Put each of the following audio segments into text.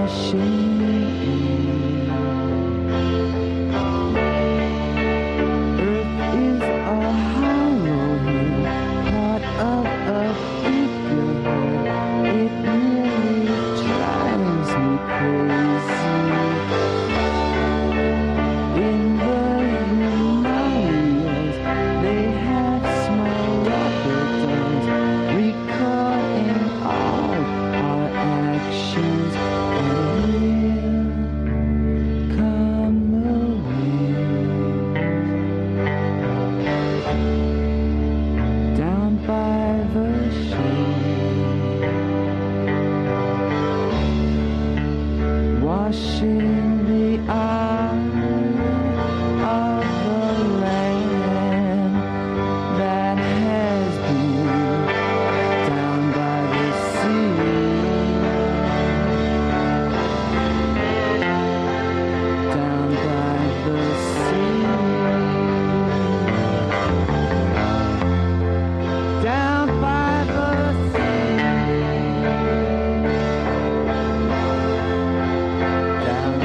Down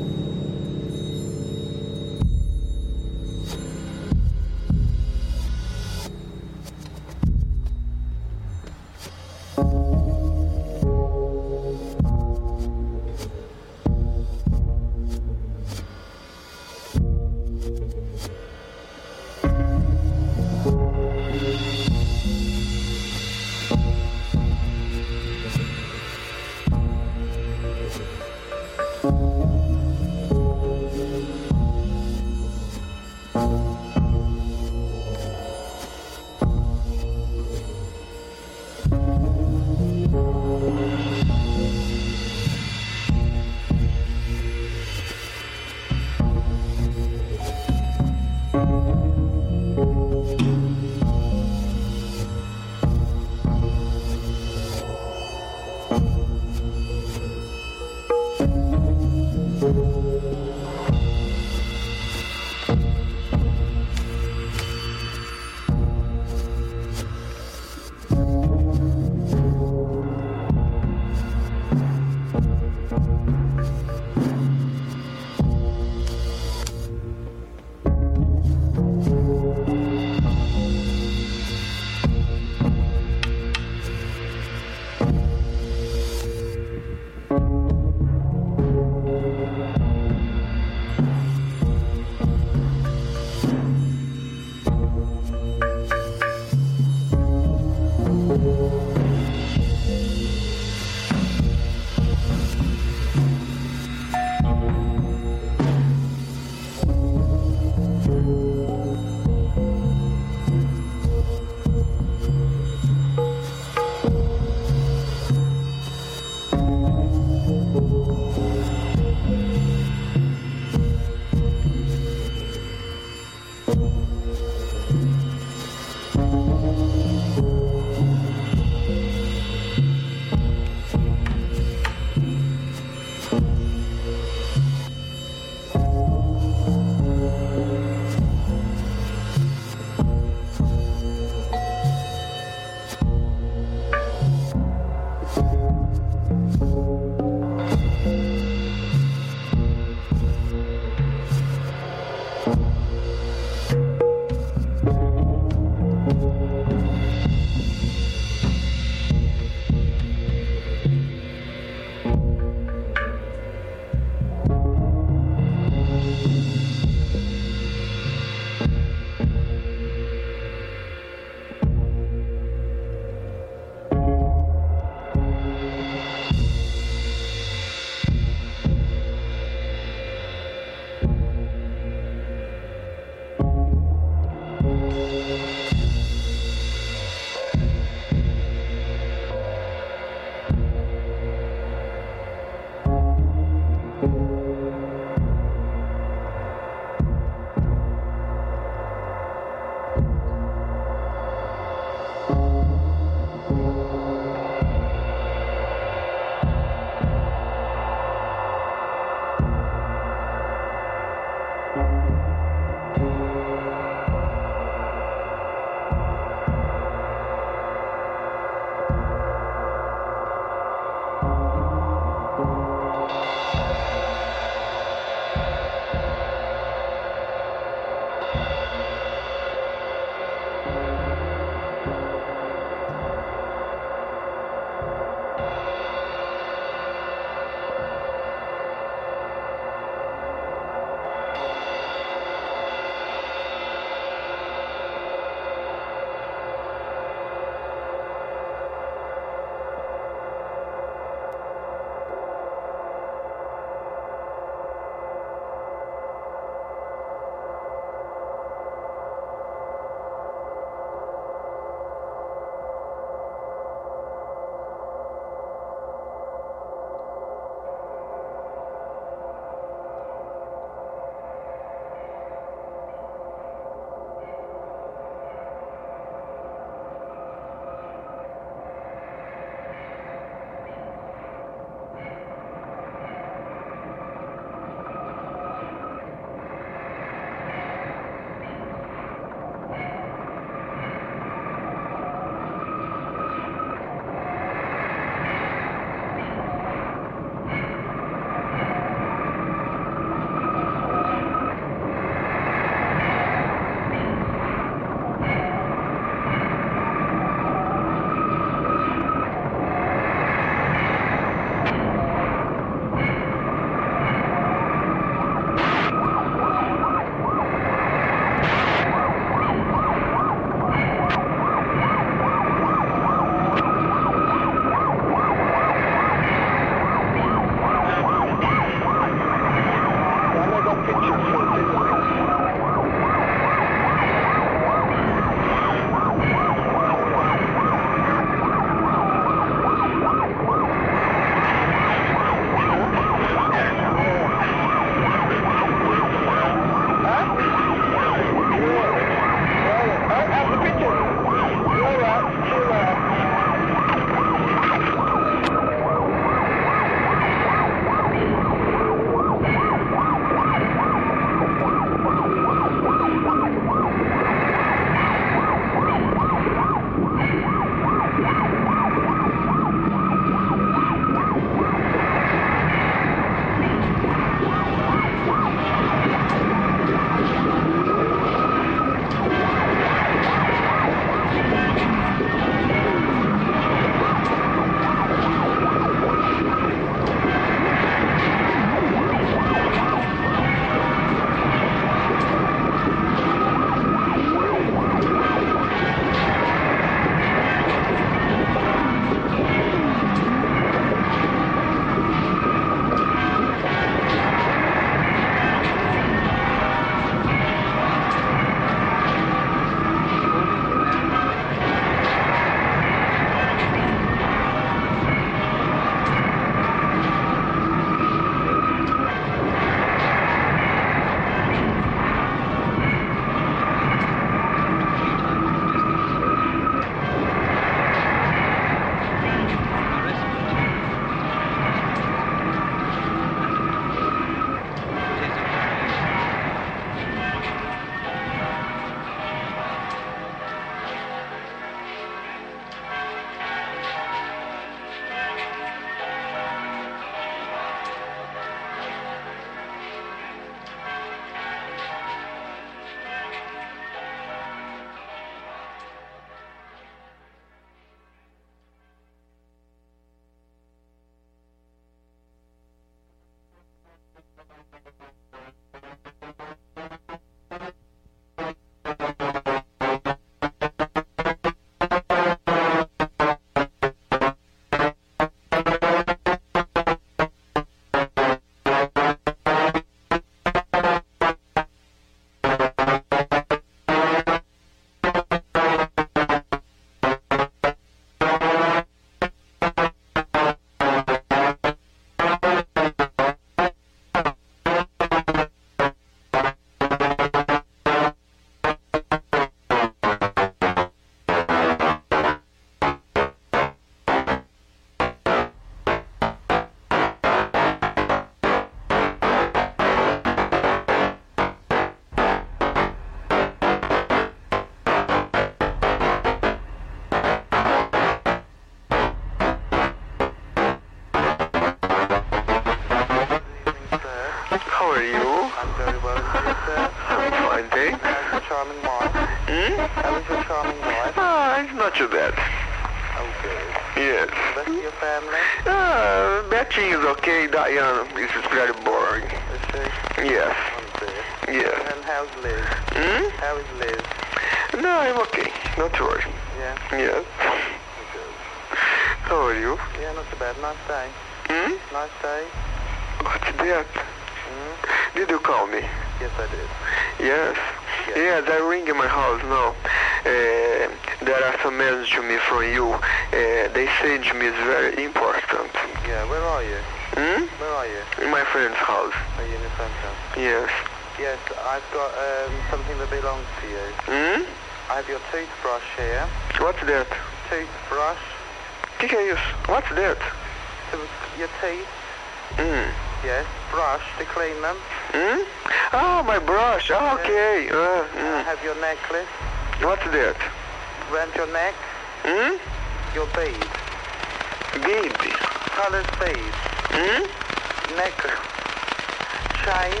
charming wife? How is your charming wife? It's not too bad. Oh, good. Yes. The rest of your family? Betty is okay. Diana is very boring. Is she? Yes. Oh, dear. Yes. And how's Liz? How is Liz? No, I'm okay. Not to worry. Yeah? Yes. Oh, good. How are you? Yeah, not too bad. Nice day. Nice day. What's that? Did you call me? Yes, I did. Yes. Yes, I ring in my house now. There are some messages to me from you. They say to me it's very important. Yeah, where are you? Where are you? In my friend's house. Are you in your friend's house? Yes. Yes, I've got something that belongs to you. I have your toothbrush here. What's that? Toothbrush. Que é isso? What's that? Your teeth. Yes, brush to clean them. Oh, my brush. Oh, okay. I have your necklace. What's that? Around your neck. Your bead. Baby. Coloured bead. Neck. Chain.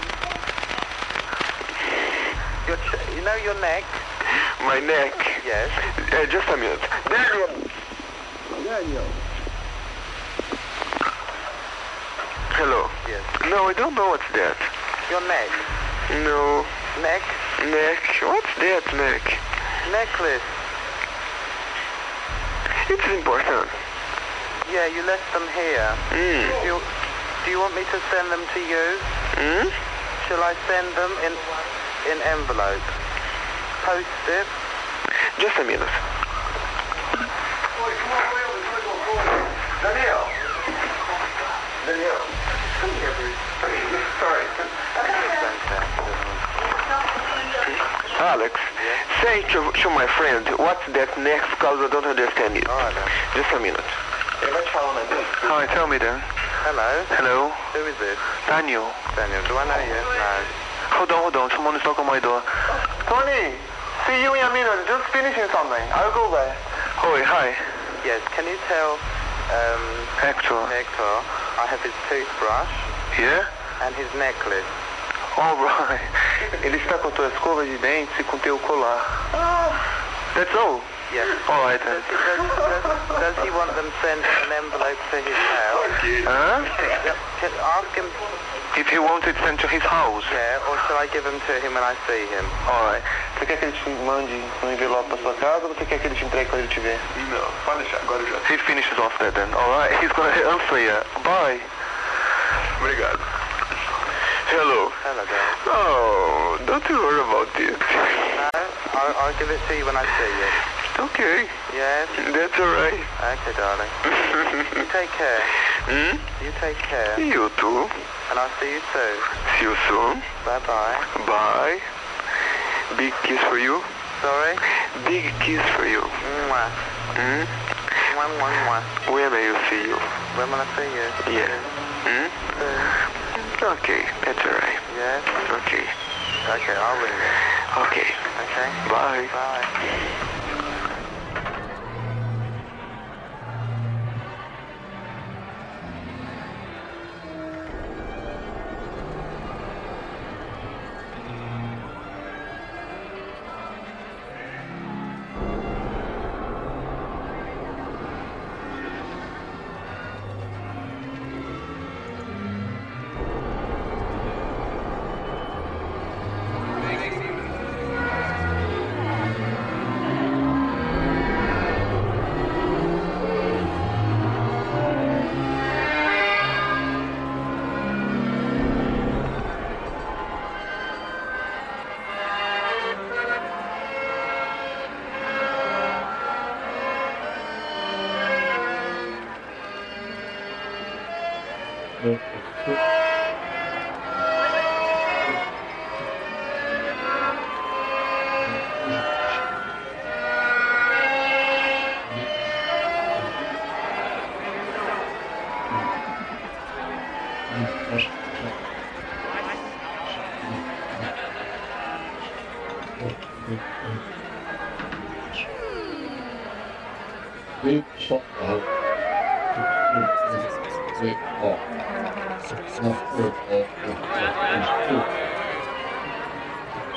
You know your neck? My neck. Yes. Just a minute. Daniel. Hello. Yes. No, I don't know what's that. Your neck. No. Neck. Neck. What's that, neck? Necklace. It's important. Yeah, you left them here. Do you want me to send them to you? Shall I send them in envelope? Post it? Just a minute. Daniel. Come here, please. Sorry. Alex, say to my friend, what's that next, because I don't understand it. All right, then. Just a minute. Hi, tell me then. Hello? Hello? Who is this? Daniel. Daniel, do I know you? No. Hold on. Someone is knocking on my door. Tony, see you in a minute. Just finishing something. I'll go back. Hi. Yes, can you tell Hector. I have his toothbrush Yeah? and his necklace. Alright. Ele está com a tua escova de dentes e com teu colar. That's all? Yes. Alright then. Does he want them sent in an envelope to his house? Huh? Ask him, If he wants it sent to his house. yeah, or shall I give them to him when I see him? Alright. Você quer que ele te mande um envelope pra sua casa ou você quer que ele te entregue quando ele te ver? Não, pode deixar, agora já. He finishes off that then. Alright. He's gonna answer you. Bye. Obrigado. Hello. Hello, darling. Oh, don't you worry about it. No, I'll give it to you when I see you. Okay. Yes? That's alright. Okay, darling. You take care. You take care. You too. And I'll see you soon. See you soon. Bye-bye. Bye. Big kiss for you. Sorry? Big kiss for you. Mwah. Mwah, mwah, mwah. When I will see you? When will I see you? Yeah. Soon. Okay, that's alright. Yes? Okay. Okay, I'll ring you. Okay. Okay? Bye. Bye.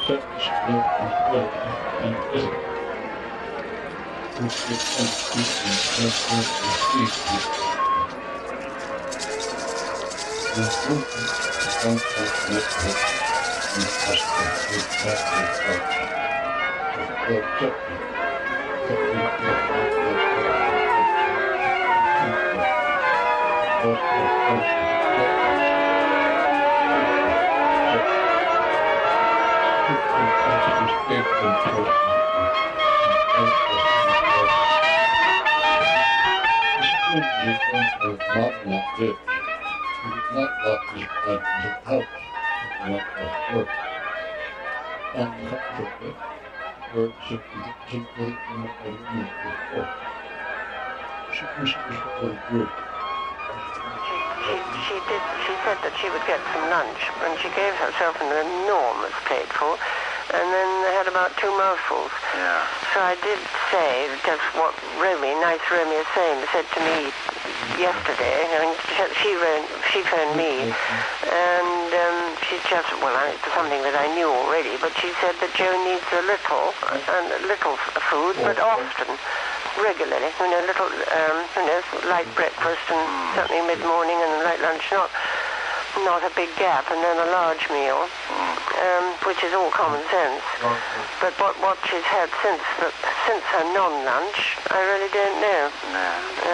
She said that she would get some lunch, and she gave herself an enormous plateful, and then had about 2 mouthfuls. Yeah. So I did say just what nice Romy is saying, said to me yesterday. I mean, she phoned me, and she just, it's something that I knew already, but she said that Joe needs a little food, but often. Regularly, little, light breakfast and something mid-morning and light lunch, not a big gap, and then a large meal, which is all common sense. But what she's had since her non-lunch, I really don't know. No.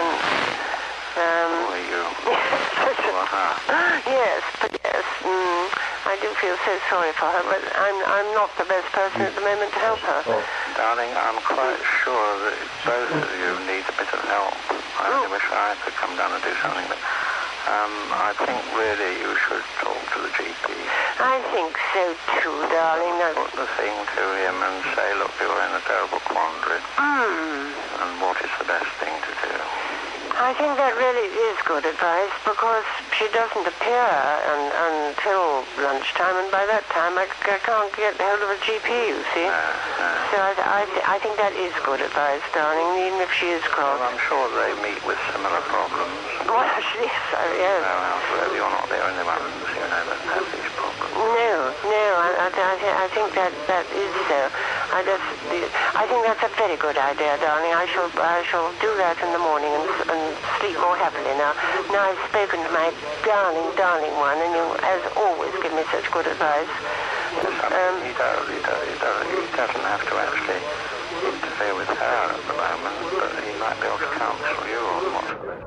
Yes, but yes, I do feel so sorry for her, but I'm not the best person at the moment to help her. Darling, I'm quite sure that both of you need a bit of help. I only wish I could come down and do something, but I think really you should talk to the GP. I think so too, darling. Put the thing to him and say, look, you're in a terrible quandary. And what is the best thing to do? I think that really is good advice, because she doesn't appear until lunchtime, and by that time I can't get hold of a GP, you see. So I think that is good advice, darling, even if she is cross. Well, I'm sure they meet with similar problems. Well, yes. Well, you're not the only ones, that have these problems. No, I think that is so. I think that's a very good idea, darling. I shall do that in the morning and sleep more happily now. Now I've spoken to my darling one, and you, as always, give me such good advice. He doesn't have to actually interfere with her at the moment, but he might be able to counsel you on what to do.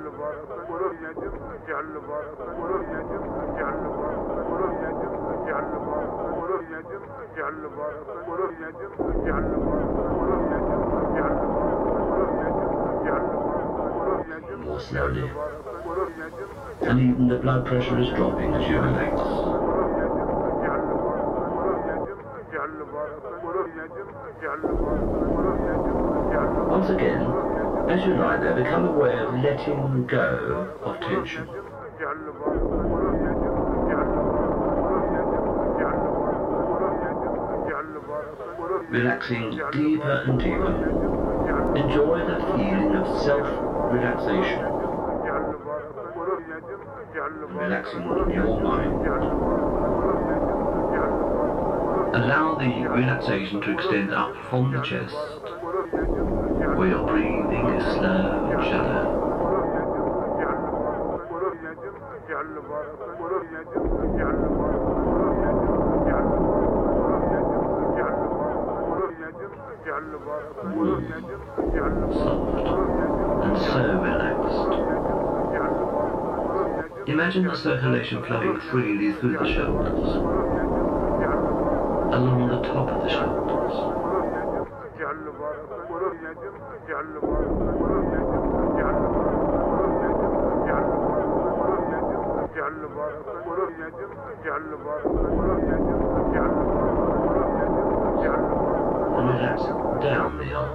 More slowly, and even the blood pressure is dropping as you relax. Once again, as you lie there, become aware of letting go of tension. Relaxing deeper and deeper. Enjoy that feeling of self-relaxation. Relaxing your mind. Allow the relaxation to extend up from the chest, where your breathing is slow and shallow. Soft and so relaxed. Imagine the circulation flowing freely through the shoulders, along the top of the shoulders. And relax down the arms.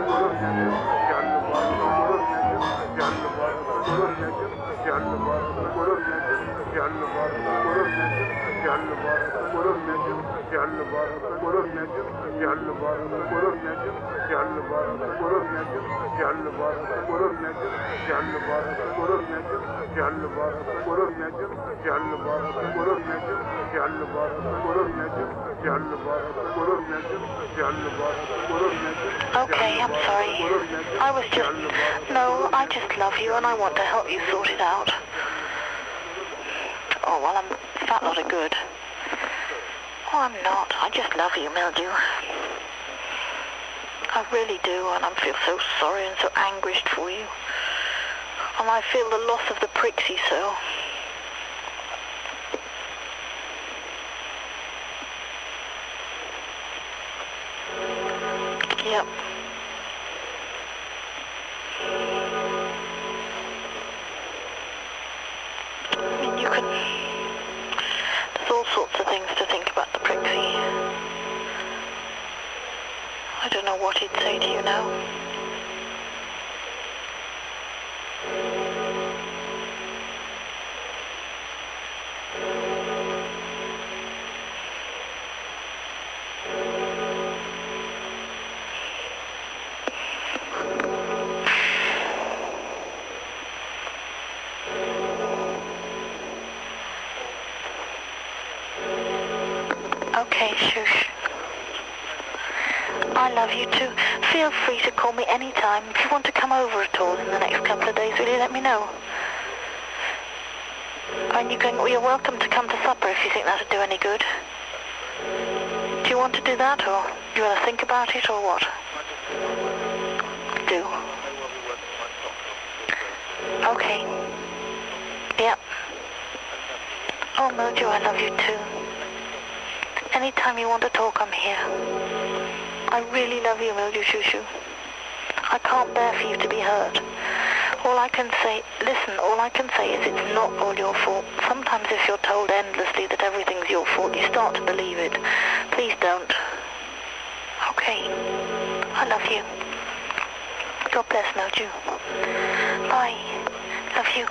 Okay, I'm sorry. I just love you and I want to help you sort it out. Oh, well, I'm fat lot of good. Oh, I'm not. I just love you, Mildew. I really do, and I feel so sorry and so anguished for you. And I feel the loss of the Prixie so. Yep. I mean, you can... There's all sorts of things to think about the Prixie. I don't know what he'd say to you now. Okay, shush. I love you too. Feel free to call me anytime. If you want to come over at all in the next couple of days, will you let me know? And you're welcome to come to supper if you think that'd do any good. Do you want to do that, or do you want to think about it, or what? Do. Okay. Yep. Oh, Mojo, I love you too. Anytime you want to talk, I'm here. I really love you, Mildew Shoo-Shoo. I can't bear for you to be hurt. All I can say is it's not all your fault. Sometimes if you're told endlessly that everything's your fault, you start to believe it. Please don't. Okay. I love you. God bless, Mojo. Bye. Love you.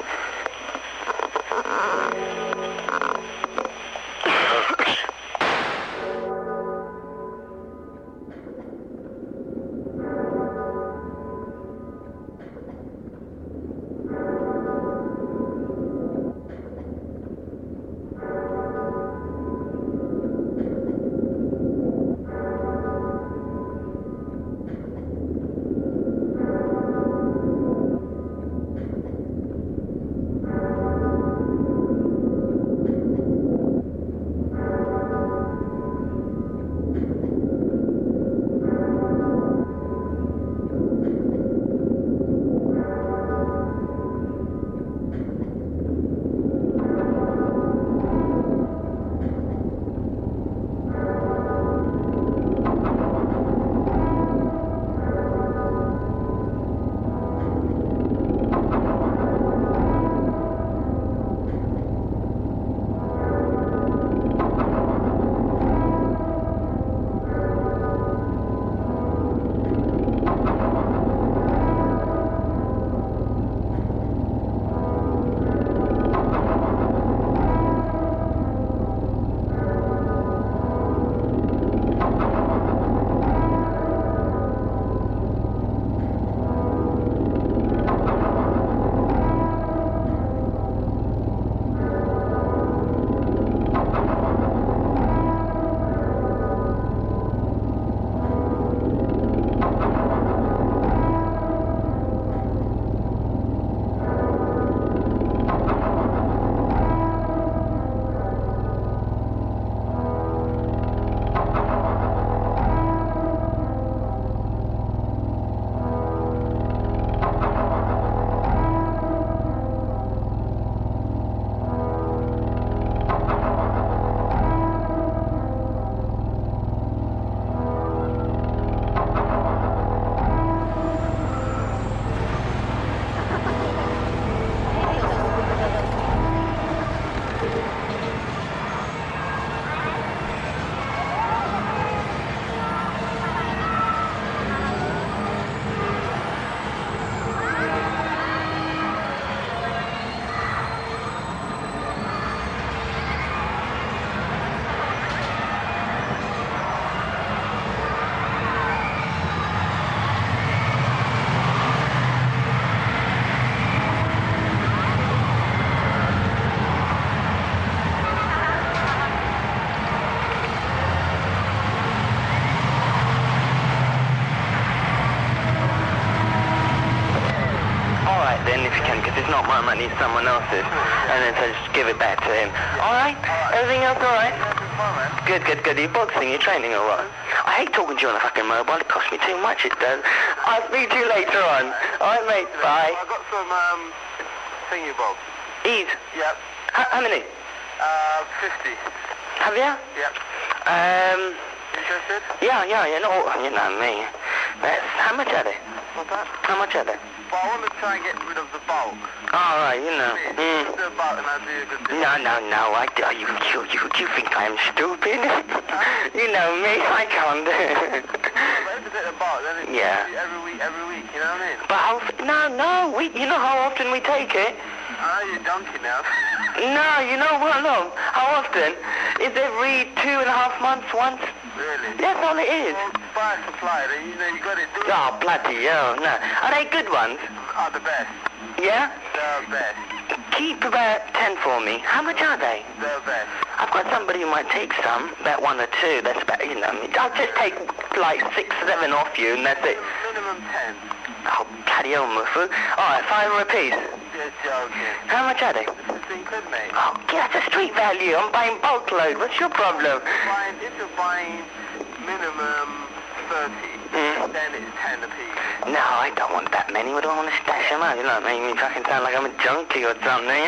it's not my money, it's someone else's. And then so just give it back to him. Alright? Everything else alright? Good. Are you boxing? You training or what? I hate talking to you on a fucking mobile. It costs me too much, it does. I'll speak to you later on. Alright, mate. Bye. I got some, thingy bobs. Ease? Yep. How many? 50. Have you? Yep. Interested? Yeah. No, you know me. How much are they? What's that? How much are they? Well, I want to try and get rid of the bulk. All right, you know. The bulk and I'll do a good thing. No. You think I'm stupid? You know me. I can't. But if it's at the bulk, then it's every week, you know what I mean? But no. You know how often we take it? I know you're donkey now. No, you know what? No. How often? It's every 2.5 months once. Really? That's all it is. Well, buy a supply, then you know you got it. Oh, bloody hell, no. Are they good ones? Are the best. Yeah? The best. Keep about 10 for me. How much are they? The best. I've got somebody who might take some, about 1 or 2. That's about, you know, I'll just take like 6, 7 off you and that's it. Minimum 10. Oh, bloody hell, Mufu. Alright, 5 a piece. You're joking. How much are they? 15 quid, mate. Oh, yeah, that's a street value. I'm buying bulk load. What's your problem? If you're buying minimum 30, then it's 10 a piece. No, I don't want that many. I don't want to stash them out. You know, make me fucking sound like I'm a junkie or something.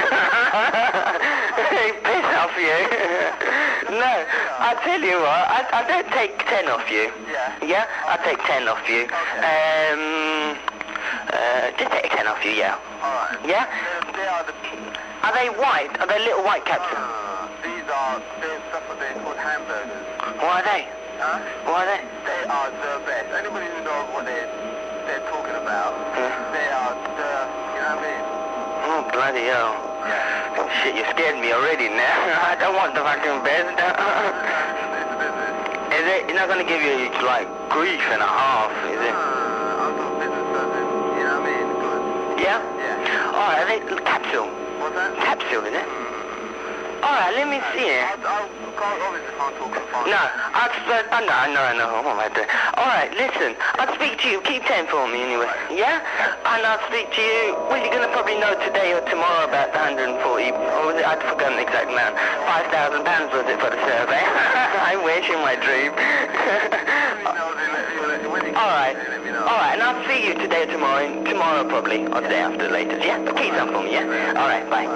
Piss off you. No, I'll tell you what. I don't take 10 off you. Yeah? Yeah? I'll take 10 off you. Okay. Just take 10 off you, yeah. Alright. Yeah? They are the... Are they white? Are they little white caps? These are... They're stuff that they're called hamburgers. What are they? Huh? What are they? They are the best. Anybody who knows what they're talking about, they are the... You know what I mean? Oh, bloody hell. Yeah. Shit, you scared me already now. I don't want the fucking best. It's a business. Is it? You're not going to give you, like, grief and a half, is it? I'm not a business person. You know what I mean? Good. Yeah? Yeah. Alright, capsule. What's that? Capsule, is it? Alright, let me see it. Obviously can't talk on the phone. No, I know. What am I doing? Alright, listen. I'll speak to you. Keep 10 for me anyway. Yeah? And I'll speak to you. Well, you're going to probably know today or tomorrow about the 140. Or was it? I'd forgotten the exact amount. £5,000 was it for the survey? I wish in my dream. Alright. Alright, and I'll see you today or tomorrow. Tomorrow probably. Or the day after later. Yeah? But keep some for me, yeah? Alright, bye.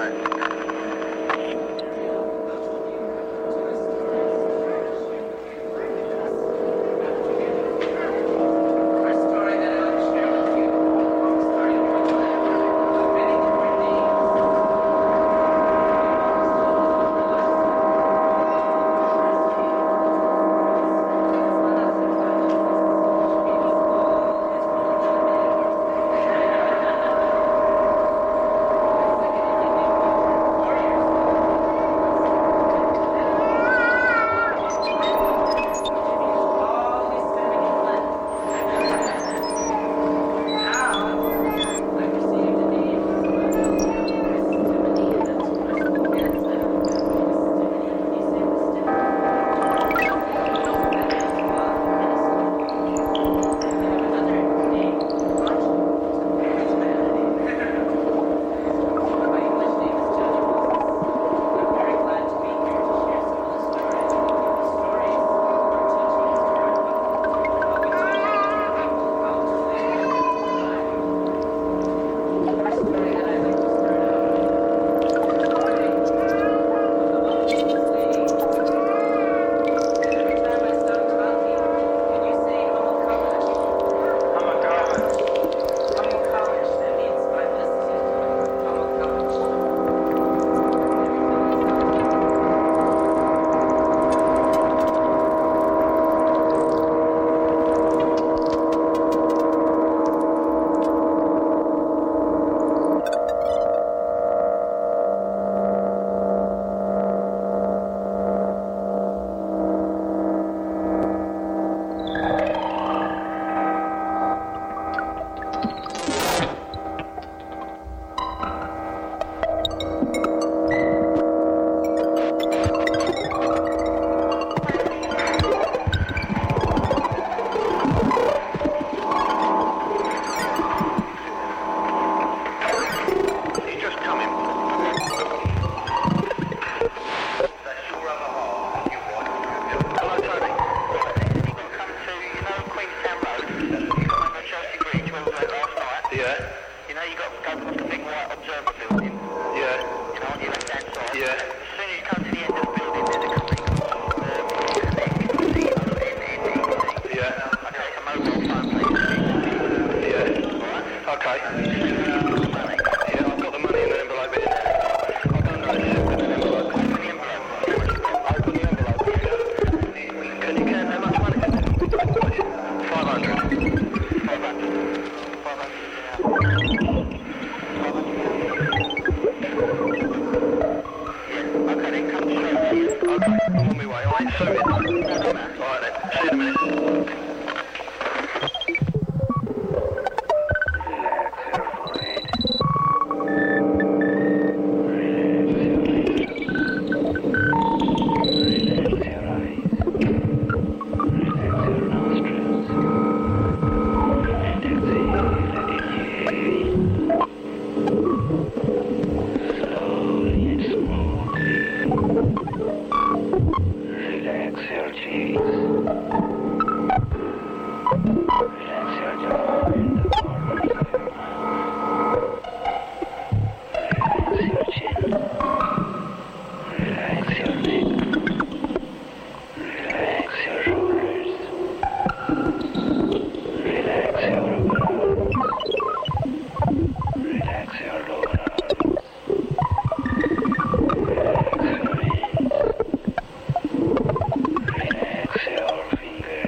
Wait a minute. Relax your fingers.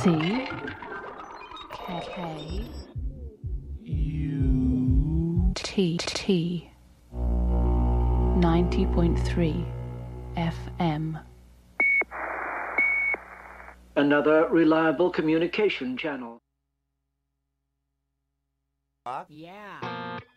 C K U T 90.3 FM. Another reliable communication channel. Yeah.